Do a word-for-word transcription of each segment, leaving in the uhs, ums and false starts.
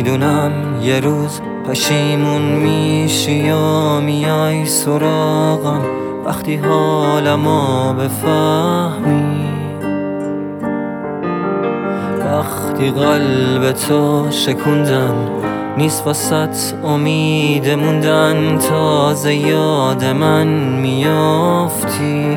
میدونم یه روز پشیمون میشی یا میای سراغم، وقتی حالمو بفهمی، وقتی قلب تو شکوندن نیست واسط امید موندن، تازه یاد من میافتی.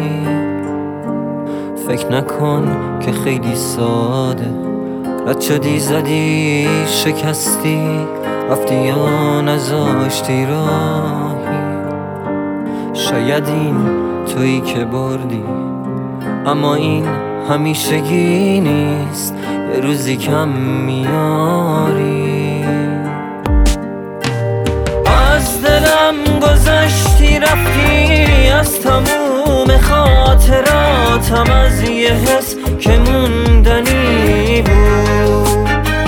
فکر نکن که خیلی ساده رد شدی، زدی شکستی، رفتی یا نذاشتی راهی. شاید این تویی که بردی، اما این همیشگی نیست، یه روزی کم میاری. از دلم گذشتی رفتی، از تموم خاطراتم، از یه حس که موندنی بود.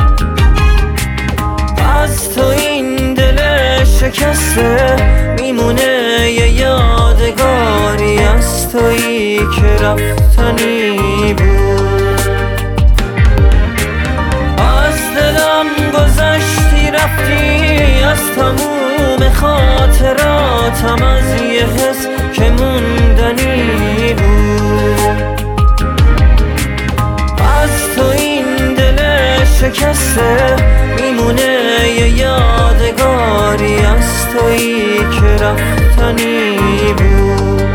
از تو این دل شکسته میمونه یه یادگاری، از تویی که رفتنی بود. از دلم گذشتی رفتی، از تموم خاطراتم، از یه حس که موندنی بود. از تو این دل شکسته میمونه یه یادگاری، از تویی که رفتنی بود.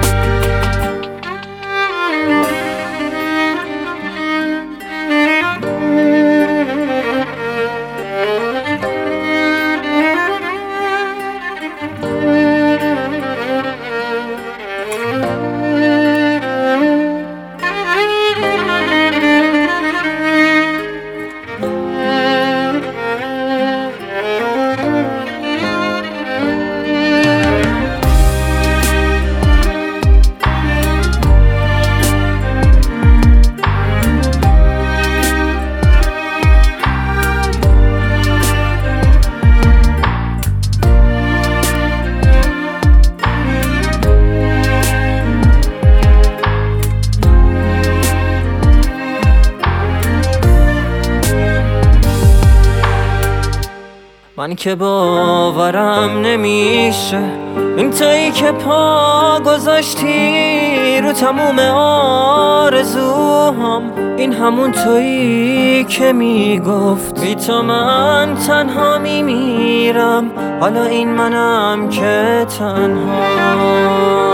من که باورم نمیشه این تویی که پا گذاشتی رو تموم آرزوهام، این همون تویی که میگفت بی تو من تنها میمیرم، حالا این منم که تنها.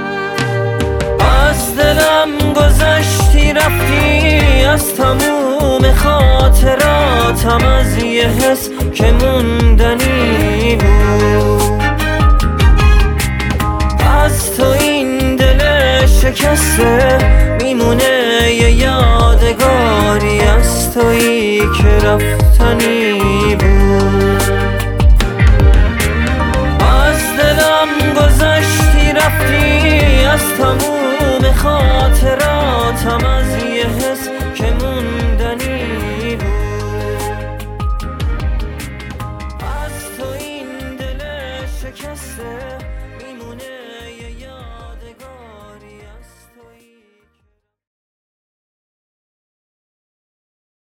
از دلم گذشتی رفتی، از تموم خاطراتم، از یه حس که موندنی بود. از تو این دل شکسته میمونه یه یادگاری، از تویی که رفتنی بود. از دلم گذشتی رفتی، از تموم خاطراتم، از یه حس که موندنی بود. از تو این دل شکسته